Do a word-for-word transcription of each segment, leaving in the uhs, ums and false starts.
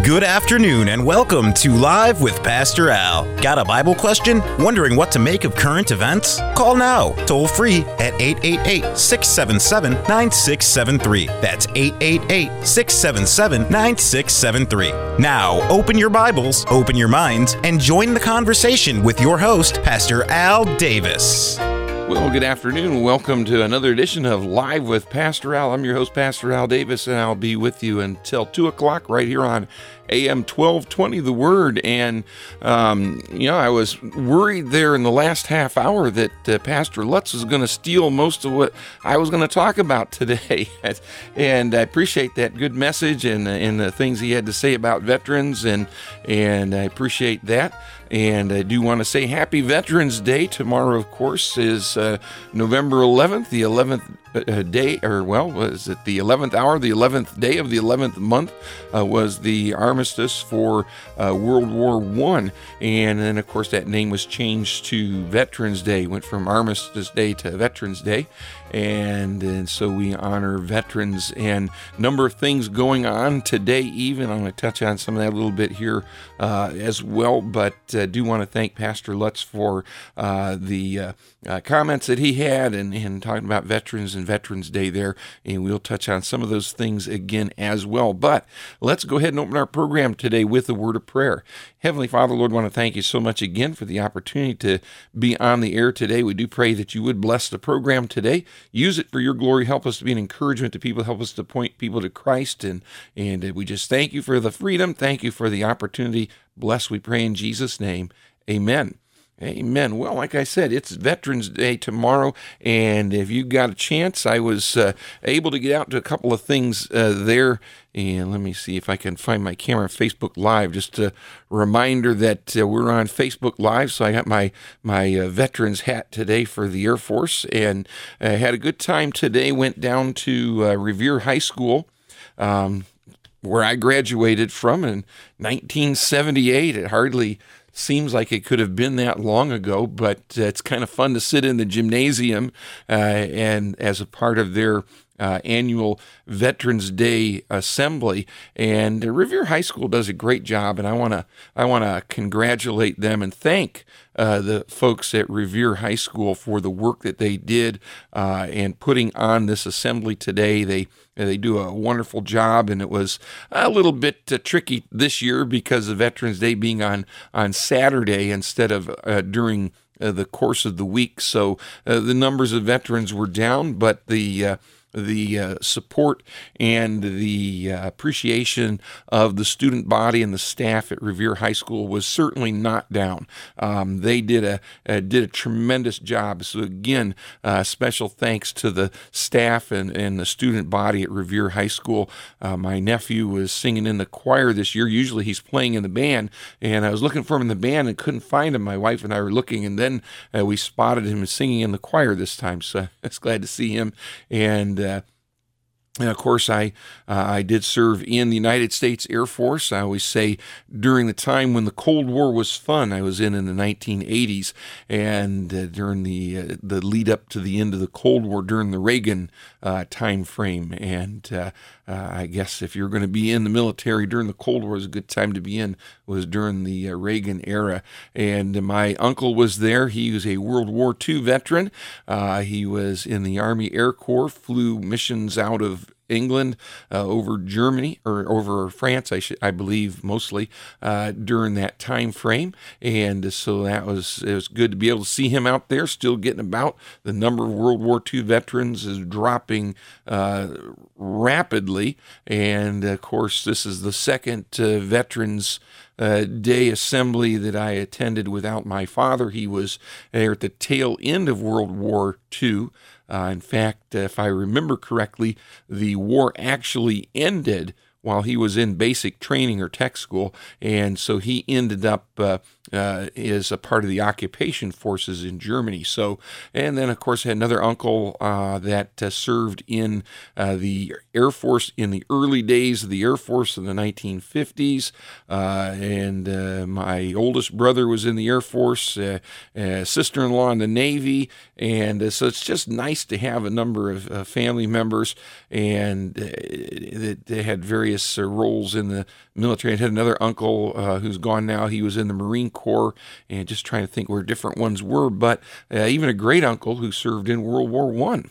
Good afternoon and welcome to Live with Pastor Al. Got a Bible question? Wondering what to make of current events? Call now, toll free at eight eight eight, six seven seven, nine six seven three. That's eight eight eight, six seven seven, nine six seven three. Now, open your Bibles, open your minds, and join the conversation with your host, Pastor Al Davis. Well, good afternoon. Welcome to another edition of Live with Pastor Al. I'm your host, Pastor Al Davis, and I'll be with you until two o'clock right here on A M twelve twenty, The Word. And, um, you know, I was worried there in the last half hour that uh, Pastor Lutz was going to steal most of what I was going to talk about today. And I appreciate that good message and, and the things he had to say about veterans, and, and I appreciate that. And I do want to say Happy Veterans Day. Tomorrow, of course, is uh, November eleventh, the eleventh uh, day, or well, was it the eleventh hour, the eleventh day of the eleventh month uh, was the armistice for uh, World War One. And then, of course, that name was changed to Veterans Day. Went from Armistice Day to Veterans Day. And, and so we honor veterans, and a number of things going on today even. I'm going to touch on some of that a little bit here uh, as well, but I uh, do want to thank Pastor Lutz for uh, the uh, uh, comments that he had and, and talking about veterans and Veterans Day there, and we'll touch on some of those things again as well. But let's go ahead and open our program today with a word of prayer. Heavenly Father, Lord, I want to thank you so much again for the opportunity to be on the air today. We do pray that you would bless the program today. Use it for your glory. Help us to be an encouragement to people. Help us to point people to Christ. And, and we just thank you for the freedom. Thank you for the opportunity. Bless, we pray in Jesus' name. Amen. Amen. Well, like I said, it's Veterans Day tomorrow, and if you got a chance, I was uh, able to get out to a couple of things uh, there, and let me see if I can find my camera on Facebook Live. Just a reminder that uh, we're on Facebook Live, so I got my, my uh, veterans hat today for the Air Force, and I had a good time today. Went down to uh, Revere High School, um, where I graduated from in nineteen seventy-eight. It hardly seems like it could have been that long ago, but uh, it's kind of fun to sit in the gymnasium uh, and as a part of their uh, annual Veterans Day assembly. And uh, Revere High School does a great job, and I want to I want to congratulate them and thank uh, the folks at Revere High School for the work that they did uh, and putting on this assembly today. They They do a wonderful job, and it was a little bit uh, tricky this year because of Veterans Day being on, on Saturday instead of uh, during uh, the course of the week. So uh, the numbers of veterans were down, but the uh, the uh, support and the uh, appreciation of the student body and the staff at Revere High School was certainly not down. Um, they did a, a did a tremendous job. So again, uh, special thanks to the staff and, and the student body at Revere High School. Uh, my nephew was singing in the choir this year. Usually he's playing in the band, and I was looking for him in the band and couldn't find him. My wife and I were looking, and then uh, we spotted him singing in the choir this time. So I was glad to see him. And Uh, And of course, I uh, I did serve in the United States Air Force. I always say during the time when the Cold War was fun, I was in in the nineteen eighties, and uh, during the uh, the lead up to the end of the Cold War, during the Reagan uh, time frame. And uh, uh, I guess if you're going to be in the military during the Cold War, it was a good time to be in. Was during the uh, Reagan era. And my uncle was there. He was a World War Two veteran. Uh, he was in the Army Air Corps, flew missions out of England, uh, over Germany, or over France, I should, I believe, mostly uh, during that time frame. And so that was it was good to be able to see him out there, still getting about. The number of World War Two veterans is dropping uh, rapidly, and of course, this is the second uh, Veterans Uh, Day assembly that I attended without my father. He was there at the tail end of World War Two. Uh, in fact, if I remember correctly, the war actually ended while he was in basic training or tech school, and so he ended up uh, uh, is a part of the occupation forces in Germany. So, and then of course I had another uncle uh, that uh, served in uh, the Air Force in the early days of the Air Force in the nineteen fifties, uh, and uh, my oldest brother was in the Air Force, uh, uh, sister-in-law in the Navy, and uh, so it's just nice to have a number of uh, family members, and uh, they had various uh, roles in the military. I had another uncle uh, who's gone now. He was in the Marine Corps, and just trying to think where different ones were, but uh, even a great uncle who served in World War One.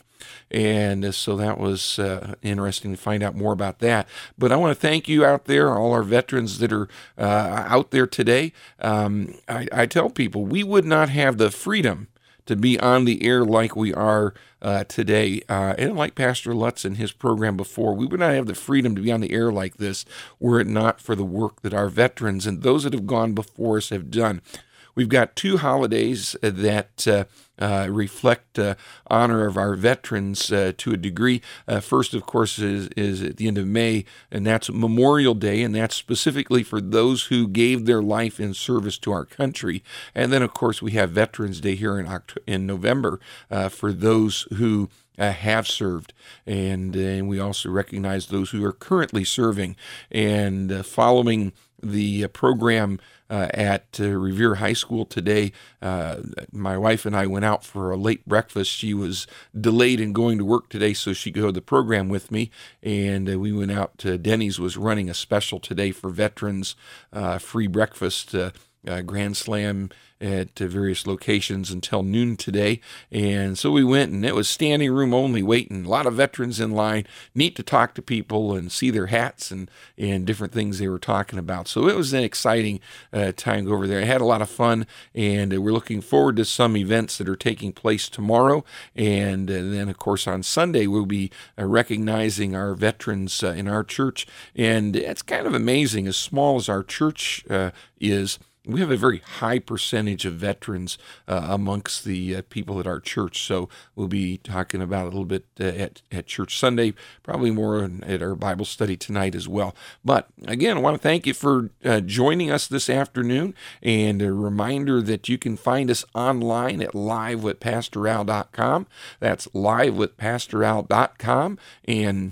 And so that was uh, interesting to find out more about that. But I want to thank you out there, all our veterans that are uh, out there today. Um, I, I tell people we would not have the freedom to be on the air like we are uh, today. Uh, and like Pastor Lutz and his program before, we would not have the freedom to be on the air like this were it not for the work that our veterans and those that have gone before us have done. We've got two holidays that uh, uh, reflect uh, honor of our veterans uh, to a degree. Uh, first, of course, is, is at the end of May, and that's Memorial Day, and that's specifically for those who gave their life in service to our country. And then, of course, we have Veterans Day here in Oct- in November uh, for those who Uh, have served, and, uh, and we also recognize those who are currently serving. And uh, following the uh, program uh, at uh, Revere High School today, uh, my wife and I went out for a late breakfast. She was delayed in going to work today, so she could go to the program with me, and uh, we went out to Denny's. Was running a special today for veterans, uh, free breakfast, uh, uh, Grand Slam at uh, various locations until noon today. And so we went, and it was standing room only, waiting. A lot of veterans in line. Neat to talk to people and see their hats and, and different things they were talking about. So it was an exciting uh, time over there. I had a lot of fun, and uh, we're looking forward to some events that are taking place tomorrow. And uh, then, of course, on Sunday, we'll be uh, recognizing our veterans uh, in our church. And it's kind of amazing, as small as our church uh, is, we have a very high percentage of veterans uh, amongst the uh, people at our church. So we'll be talking about it a little bit uh, at, at Church Sunday, probably more at our Bible study tonight as well. But again, I want to thank you for uh, joining us this afternoon, and a reminder that you can find us online at live with pastor al dot com. That's live with pastor al dot com. And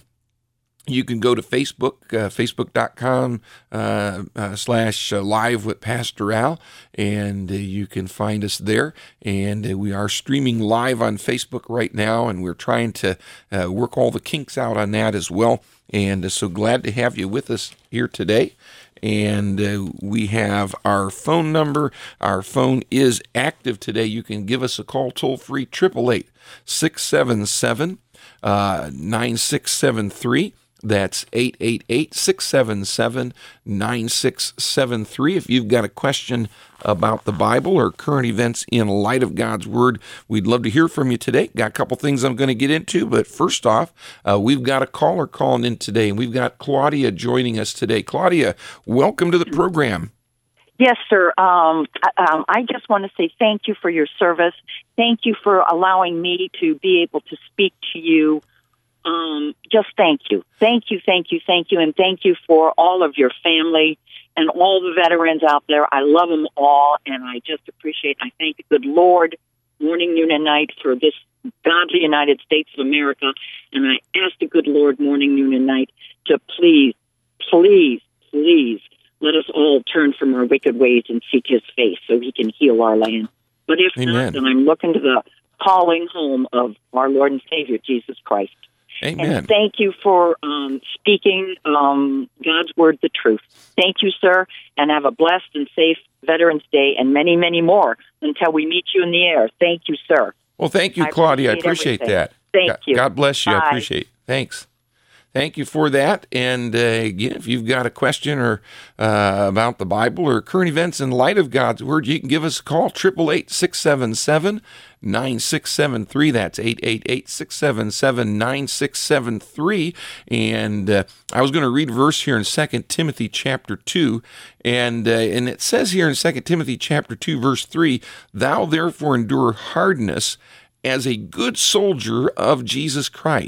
you can go to Facebook, uh, facebook.com uh, uh, slash uh, live with Pastor Al, and uh, you can find us there. And uh, we are streaming live on Facebook right now, and we're trying to uh, work all the kinks out on that as well. And uh, so glad to have you with us here today. And uh, we have our phone number. Our phone is active today. You can give us a call toll free, eight eight eight, six seven seven, nine six seven three. That's eight eight eight, six seven seven, nine six seven three. If you've got a question about the Bible or current events in light of God's Word, we'd love to hear from you today. Got a couple things I'm going to get into, but first off, uh, we've got a caller calling in today, and we've got Claudia joining us today. Claudia, welcome to the program. Yes, sir. Um, um, I just want to say thank you for your service. Thank you for allowing me to be able to speak to you. Um, just thank you. Thank you, thank you, thank you, and thank you for all of your family and all the veterans out there. I love them all, and I just appreciate, I thank the good Lord morning, noon, and night for this godly United States of America, and I ask the good Lord morning, noon, and night to please, please, please let us all turn from our wicked ways and seek His face so He can heal our land. But if Amen. not, then I'm looking to the calling home of our Lord and Savior, Jesus Christ. Amen. And thank you for um, speaking um, God's Word, the truth. Thank you, sir, and have a blessed and safe Veterans Day and many, many more until we meet you in the air. Thank you, sir. Well, thank you, I Claudia. appreciate I appreciate everything. that. Thank God, you. God bless you. Bye. I appreciate it. Thanks. Thank you for that. And uh, again, if you've got a question or uh, about the Bible or current events in light of God's Word, you can give us a call, eight eight eight, six seven seven, nine six seven three. That's eight eight eight, six seven seven, nine six seven three. And uh, I was going to read a verse here in Second Timothy chapter two. And, uh, and it says here in Second Timothy chapter two, verse three, "Thou therefore endure hardness as a good soldier of Jesus Christ.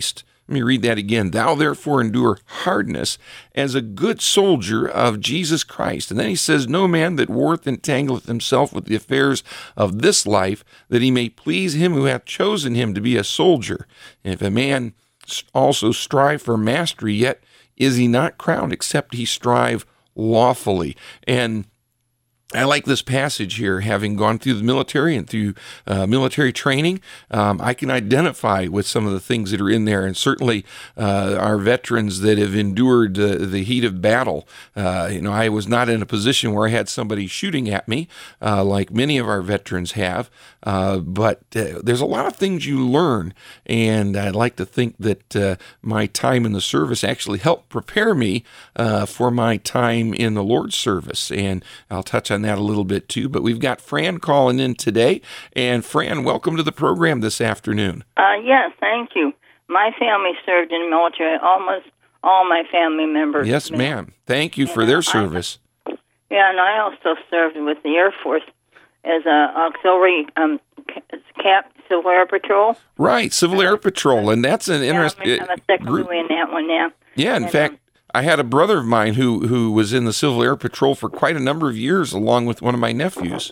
Let me read that again. Thou therefore endure hardness as a good soldier of Jesus Christ. And then he says, no man that warreth entangleth himself with the affairs of this life, that he may please him who hath chosen him to be a soldier. And if a man also strive for mastery, yet is he not crowned, except he strive lawfully. And I like this passage here, having gone through the military and through uh, military training. Um, I can identify with some of the things that are in there, and certainly uh, our veterans that have endured uh, the heat of battle. Uh, you know, I was not in a position where I had somebody shooting at me, uh, like many of our veterans have, uh, but uh, there's a lot of things you learn, and I'd like to think that uh, my time in the service actually helped prepare me uh, for my time in the Lord's service, and I'll touch on that a little bit too, but we've got Fran calling in today. And Fran, welcome to the program this afternoon. Uh, yes, thank you. My family served in the military, almost all my family members. Yes, ma'am. Thank you for their service. I, yeah, and I also served with the Air Force as a auxiliary um, cap, Civil Air Patrol. Right, Civil Air Patrol, and that's an interesting yeah, I'm a second group. in that one now. Yeah, in and, fact, um, I had a brother of mine who, who was in the Civil Air Patrol for quite a number of years, along with one of my nephews.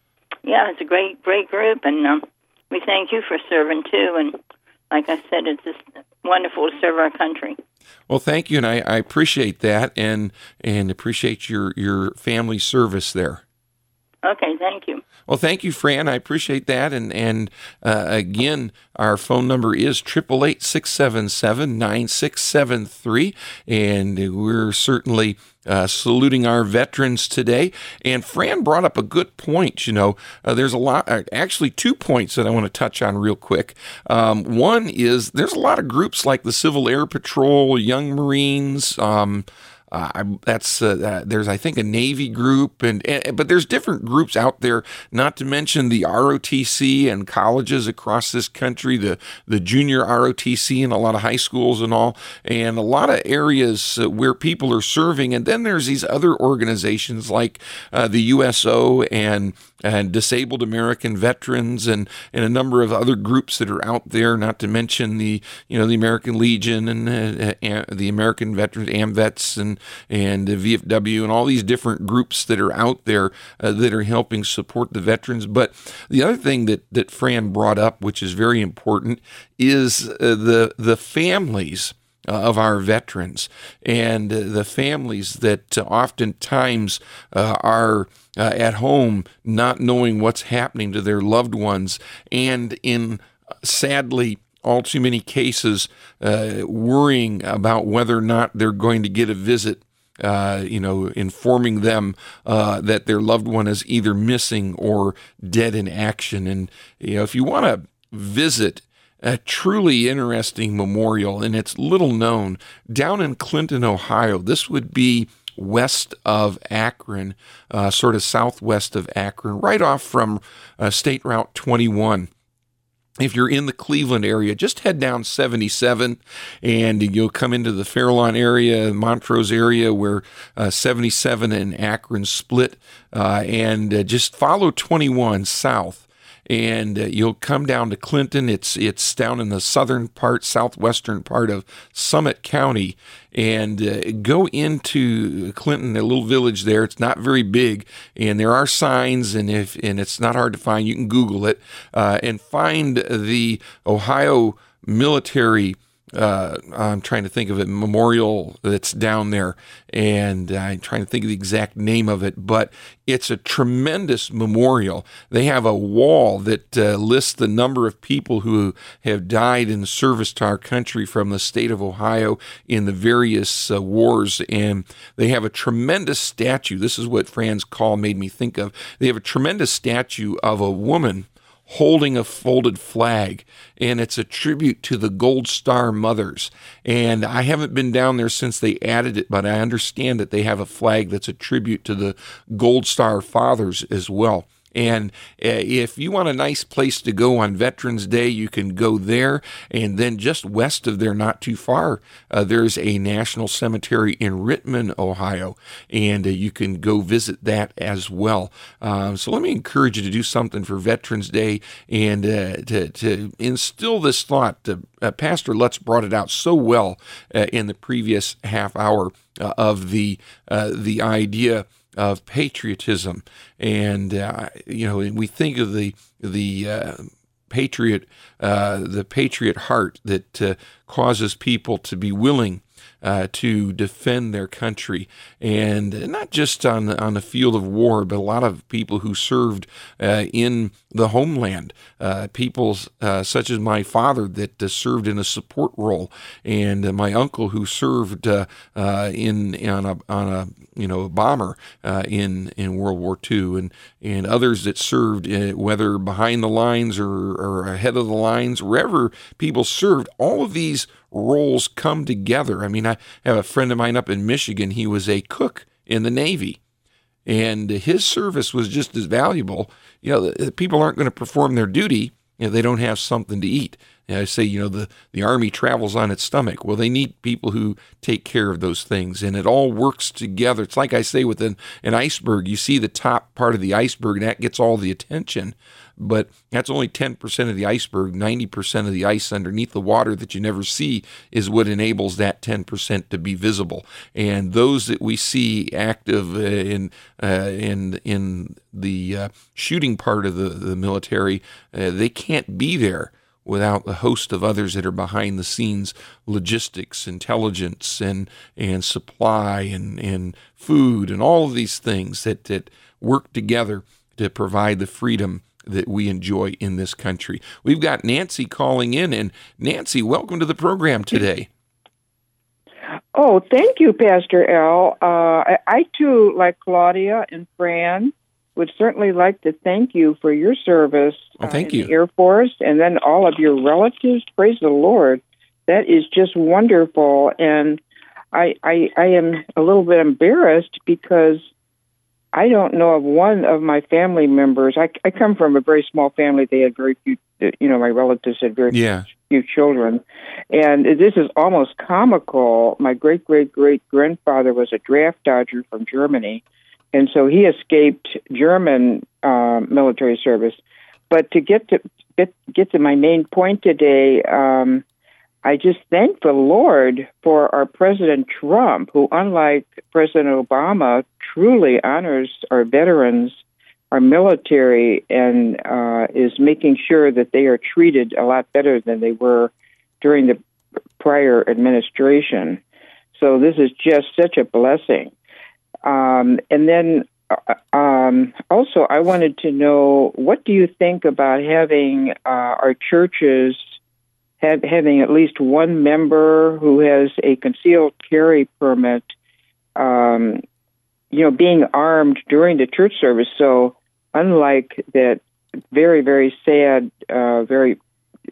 Yeah, it's a great, great group, and um, we thank you for serving, too. And like I said, it's just wonderful to serve our country. Well, thank you, and I, I appreciate that, and and appreciate your, your family service there. Okay, thank you. Well, thank you, Fran. I appreciate that. And and uh, again, our phone number is eight eight eight, six seven seven, nine six seven three. And we're certainly uh, saluting our veterans today. And Fran brought up a good point. You know, uh, there's a lot, uh, actually two points that I want to touch on real quick. Um, one is there's a lot of groups like the Civil Air Patrol, Young Marines, um, Uh, I, that's uh, uh, there's I think a Navy group, and, and but there's different groups out there. Not to mention the R O T C and colleges across this country, the the junior R O T C and a lot of high schools and all, and a lot of areas uh, where people are serving. And then there's these other organizations like uh, the U S O and and Disabled American Veterans and, and a number of other groups that are out there, not to mention the, you know, the American Legion and uh, uh, the American Veterans, AMVETS and, and the V F W and all these different groups that are out there uh, that are helping support the veterans. But the other thing that, that Fran brought up, which is very important, is uh, the the families of our veterans and the families that oftentimes uh, are uh, at home not knowing what's happening to their loved ones, and in sadly all too many cases uh, worrying about whether or not they're going to get a visit, uh, you know, informing them uh, that their loved one is either missing or dead in action. And, you know, if you want to visit a truly interesting memorial, and it's little known, down in Clinton, Ohio. This would be west of Akron, uh, sort of southwest of Akron, right off from uh, State Route twenty-one. If you're in the Cleveland area, just head down seventy-seven and you'll come into the Fairlawn area, Montrose area, where uh, seventy-seven and Akron split, uh, and uh, just follow twenty-one south. And uh, you'll come down to Clinton. It's it's down in the southern part, southwestern part of Summit County, and uh, go into Clinton, a little village there. It's not very big, and there are signs, and if and it's not hard to find. You can Google it uh, and find the Ohio Military. Uh, I'm trying to think of it, memorial that's down there, and I'm trying to think of the exact name of it, but it's a tremendous memorial. They have a wall that uh, lists the number of people who have died in service to our country from the state of Ohio in the various uh, wars, and they have a tremendous statue. This is what Fran's call made me think of. They have a tremendous statue of a woman holding a folded flag, and it's a tribute to the Gold Star mothers. And I haven't been down there since they added it, but I understand that they have a flag that's a tribute to the Gold Star fathers as well. And uh, if you want a nice place to go on Veterans Day, you can go there. And then just west of there, not too far, uh, there's a national cemetery in Rittman, Ohio, and uh, you can go visit that as well. Um, so let me encourage you to do something for Veterans Day and uh, to, to instill this thought. Uh, uh, Pastor Lutz brought it out so well uh, in the previous half hour uh, of the uh, the idea of patriotism. And, uh, you know, we think of the the uh, patriot, uh, the patriot heart that uh, causes people to be willing uh, to defend their country, and not just on the, on the field of war, but a lot of people who served uh, in the homeland, uh, people uh, such as my father that uh, served in a support role, and uh, my uncle who served uh, uh, in on a on a you know a bomber uh, in in World War Two, and and others that served uh, whether behind the lines or, or ahead of the lines, wherever people served. All of these roles come together. I mean, I have a friend of mine up in Michigan. He was a cook in the Navy, and his service was just as valuable. You know, the, the people aren't going to perform their duty if they don't have something to eat. And I say, you know, the, the Army travels on its stomach. Well, they need people who take care of those things, and it all works together. It's like I say with an, an iceberg. You see the top part of the iceberg, and that gets all the attention. But that's only ten percent of the iceberg. ninety percent of the ice underneath the water that you never see is what enables that ten percent to be visible. And those that we see active uh, in uh, in in the uh, shooting part of the, the military, uh, they can't be there without the host of others that are behind the scenes, logistics, intelligence, and and supply, and, and food, and all of these things that, that work together to provide the freedom that we enjoy in this country. We've got Nancy calling in, and Nancy, welcome to the program today. Oh, thank you, Pastor Al. Uh, I, I, too, like Claudia and Fran, would certainly like to thank you for your service oh, thank uh, in you. the Air Force, and then all of your relatives. Praise the Lord. That is just wonderful. And I, I, I am a little bit embarrassed because I don't know of one of my family members. I, I come from a very small family. They had very few, you know, my relatives had very yeah. few children. And this is almost comical. My great-great-great-grandfather was a draft dodger from Germany, and so he escaped German uh, military service. But to get to get, get to my main point today, um, I just thank the Lord for our President Trump, who, unlike President Obama, truly honors our veterans, our military, and uh, is making sure that they are treated a lot better than they were during the prior administration. So this is just such a blessing. Um, and then uh, um, also, I wanted to know, what do you think about having uh, our churches have, having at least one member who has a concealed carry permit, um, you know, being armed during the church service? So unlike that very, very sad, uh, very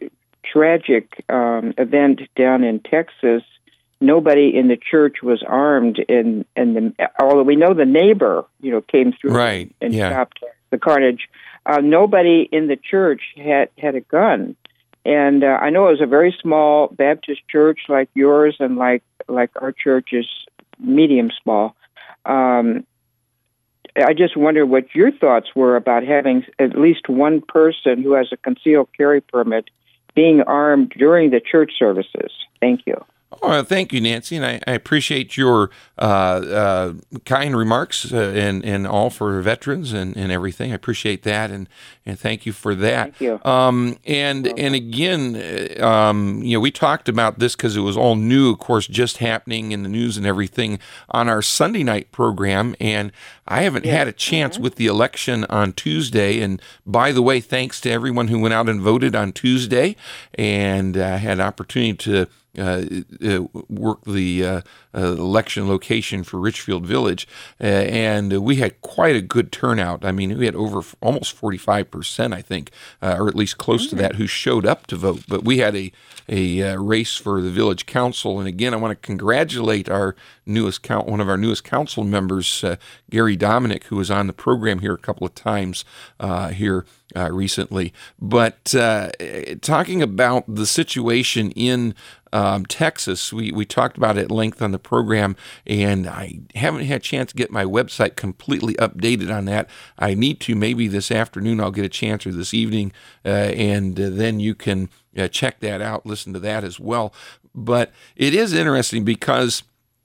tragic um, event down in Texas, nobody in the church was armed, and and the, although we know the neighbor, you know, came through right. and yeah. stopped the carnage, uh, nobody in the church had had a gun. And uh, I know it was a very small Baptist church like yours, and like like our church is medium small. Um, I just wonder what your thoughts were about having at least one person who has a concealed carry permit being armed during the church services. Thank you. Oh, thank you, Nancy, and I, I appreciate your uh, uh, kind remarks uh, and, and all for veterans and, and everything. I appreciate that, and, and thank you for that. Thank you. Um, and and again, um, you know, we talked about this because it was all new, of course, just happening in the news and everything on our Sunday night program, and I haven't yes. had a chance mm-hmm. with the election on Tuesday. And by the way, thanks to everyone who went out and voted on Tuesday, and uh, had an opportunity to uh, uh, worked the uh, uh, election location for Richfield Village, uh, and we had quite a good turnout. I mean, we had over f- almost forty-five percent, I think, uh, or at least close mm-hmm. to that, who showed up to vote. But we had a a uh, race for the village council, and again, I want to congratulate our newest count, one of our newest council members, uh, Gary Dominic, who was on the program here a couple of times uh, here uh, recently. But uh, talking about the situation in Um, Texas, we, we talked about it at length on the program, and I haven't had a chance to get my website completely updated on that. I need to. Maybe this afternoon I'll get a chance, or this evening, uh, and uh, then you can uh, check that out, listen to that as well. But it is interesting because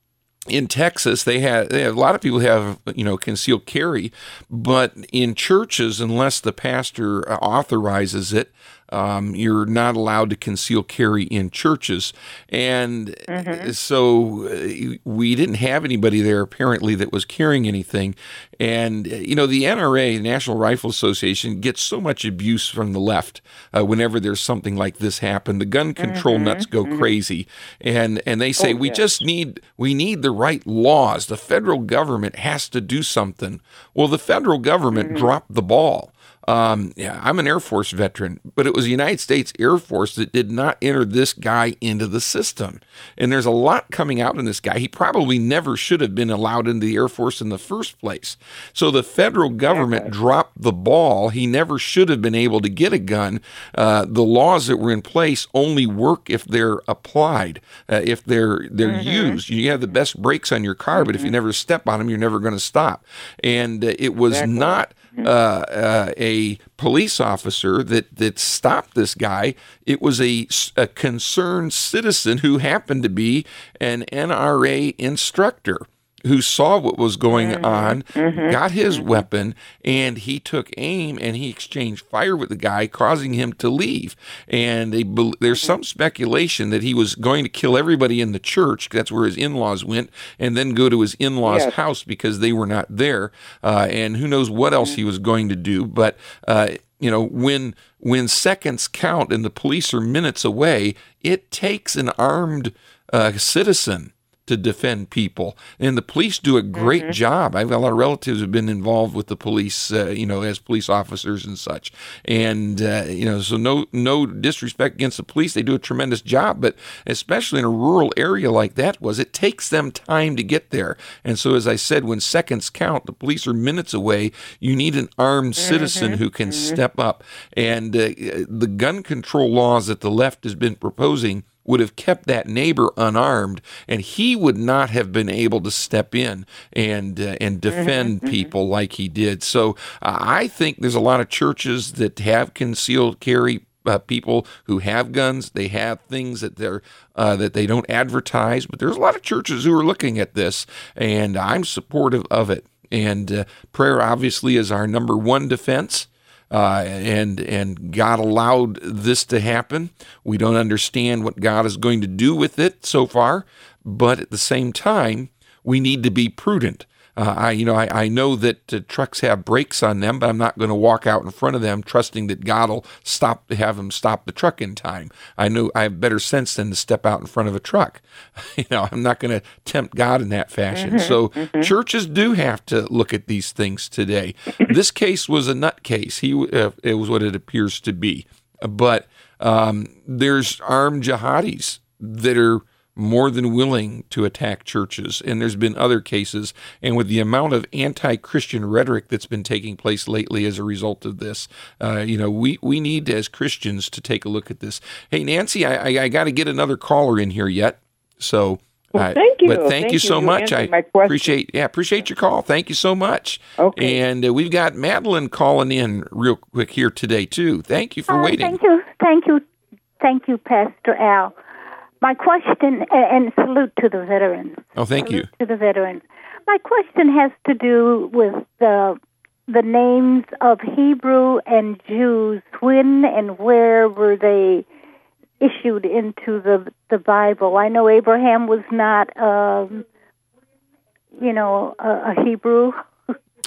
in Texas, they have, they have a lot of people have, you know, concealed carry, but in churches, unless the pastor authorizes it, Um, you're not allowed to conceal carry in churches. And mm-hmm. so uh, we didn't have anybody there apparently that was carrying anything. And, you know, the N R A, the National Rifle Association, gets so much abuse from the left uh, whenever there's something like this happen. The gun control mm-hmm. nuts go mm-hmm. crazy. And and they say, oh, we yes. just need, we need the right laws. The federal government has to do something. Well, the federal government mm-hmm. dropped the ball. Um, yeah, I'm an Air Force veteran, but it was the United States Air Force that did not enter this guy into the system. And there's a lot coming out in this guy. He probably never should have been allowed into the Air Force in the first place. So the federal government okay. dropped the ball. He never should have been able to get a gun. Uh, the laws that were in place only work if they're applied, uh, if they're they're mm-hmm. used. You have the best brakes on your car, mm-hmm. but if you never step on them, you're never going to stop. And uh, it was exactly. not Uh, uh, a police officer that, that stopped this guy. It was a, a concerned citizen who happened to be an N R A instructor who saw what was going mm-hmm. on, mm-hmm. got his mm-hmm. weapon, and he took aim and he exchanged fire with the guy, causing him to leave. And they, there's some speculation that he was going to kill everybody in the church. That's where his in-laws went, and then go to his in-laws' yes. house because they were not there. Uh, and who knows what else he was going to do. But, uh, you know, when when seconds count and the police are minutes away, it takes an armed uh, citizen to defend people. And the police do a great mm-hmm. job. I've got a lot of relatives who have been involved with the police, uh, you know, as police officers and such. And, uh, you know, so no no disrespect against the police. They do a tremendous job. But especially in a rural area like that was, it takes them time to get there. And so, as I said, when seconds count, the police are minutes away. You need an armed mm-hmm. citizen who can mm-hmm. step up. And uh, the gun control laws that the left has been proposing would have kept that neighbor unarmed, and he would not have been able to step in and uh, and defend mm-hmm. people like he did. So uh, I think there's a lot of churches that have concealed carry uh, people who have guns. They have things that they're uh, that they don't advertise, but there's a lot of churches who are looking at this, and I'm supportive of it. And uh, prayer obviously is our number one defense. Uh, and and God allowed this to happen. We don't understand what God is going to do with it so far, but at the same time, we need to be prudent. Uh, I, you know, I, I know that uh, trucks have brakes on them, but I'm not going to walk out in front of them trusting that God will stop, have them stop the truck in time. I know I have better sense than to step out in front of a truck. You know, I'm not going to tempt God in that fashion. Mm-hmm, so mm-hmm. churches do have to look at these things today. This case was a nut case. He, uh, it was what it appears to be. But um, there's armed jihadis that are more than willing to attack churches. And there's been other cases. And with the amount of anti-Christian rhetoric that's been taking place lately as a result of this, uh, you know, we, we need as Christians to take a look at this. Hey, Nancy, I, I, I got to get another caller in here yet. So, well, thank you. But thank, thank you so you much. I appreciate, yeah, appreciate your call. Thank you so much. Okay. And uh, we've got Madeline calling in real quick here today too. Thank you for uh, waiting. Thank you. Thank you. Thank you, Pastor Al. My question, and salute to the veterans. Oh, thank salute you. To the veterans. My question has to do with the the names of Hebrew and Jews. When and where were they issued into the the Bible? I know Abraham was not, um, you know, a, a Hebrew.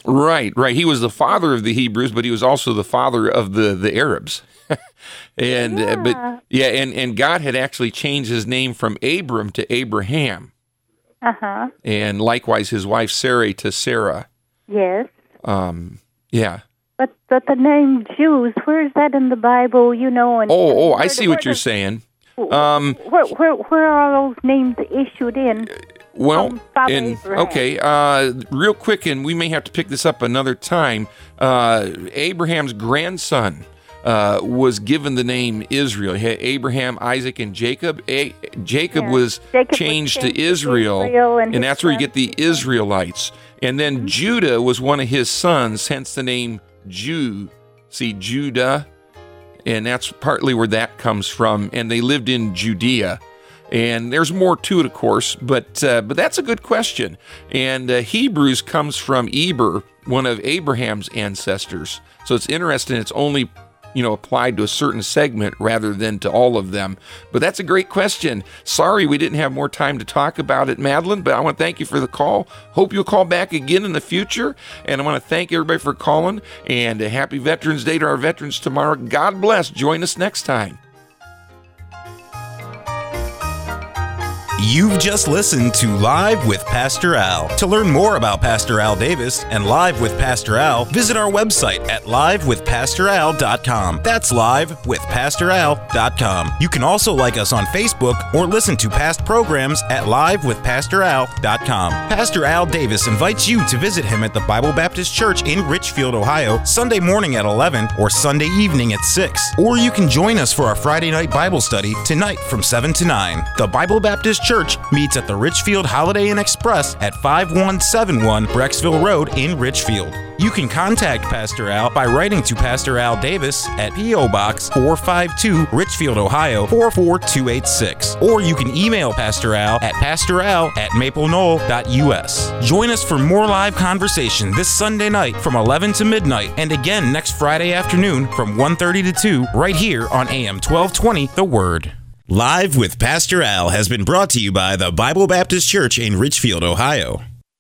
Right, right. He was the father of the Hebrews, but he was also the father of the, the Arabs. and Yeah. uh, but yeah, and, and God had actually changed his name from Abram to Abraham, Uh-huh. and likewise his wife Sarai to Sarah. Yes. Um, yeah. But but the name Jews, where is that in the Bible, you know? And, Oh, oh, I where- see where what you're does- saying. Um, Where, where, where are those names issued in? Well, Um, Father and Abraham. okay, uh, real quick, and we may have to pick this up another time. Uh, Abraham's grandson uh, was given the name Israel. He had Abraham, Isaac, and Jacob. A- Jacob Yeah. was Jacob was changed to changed to Israel, Israel, and and his that's where you son- get the Israelites. And then Mm-hmm. Judah was one of his sons, hence the name Jew. See, Judah. And that's partly where that comes from. And they lived in Judea. And there's more to it, of course, but uh, but that's a good question. And uh, Hebrews comes from Eber, one of Abraham's ancestors. So it's interesting. It's only, you know, applied to a certain segment rather than to all of them. But that's a great question. Sorry we didn't have more time to talk about it, Madeline, but I want to thank you for the call. Hope you'll call back again in the future. And I want to thank everybody for calling. And a happy Veterans Day to our veterans tomorrow. God bless. Join us next time. You've just listened to Live with Pastor Al. To learn more about Pastor Al Davis and Live with Pastor Al, visit our website at live with pastor al dot com. That's live with pastor al dot com. You can also like us on Facebook or listen to past programs at live with pastor al dot com. Pastor Al Davis invites you to visit him at the Bible Baptist Church in Richfield, Ohio, Sunday morning at eleven or Sunday evening at six. Or you can join us for our Friday night Bible study tonight from seven to nine. The Bible Baptist Church meets at the Richfield Holiday Inn Express at five one seven one Brecksville Road in Richfield. You can contact Pastor Al by writing to Pastor Al Davis at P O Box four five two, Richfield, Ohio four four two eight six. Or you can email Pastor Al at pastoral at maple knoll dot u s. Join us for more live conversation this Sunday night from eleven to midnight, and again next Friday afternoon from one thirty to two, right here on A M twelve twenty The Word. Live with Pastor Al has been brought to you by the Bible Baptist Church in Richfield, Ohio.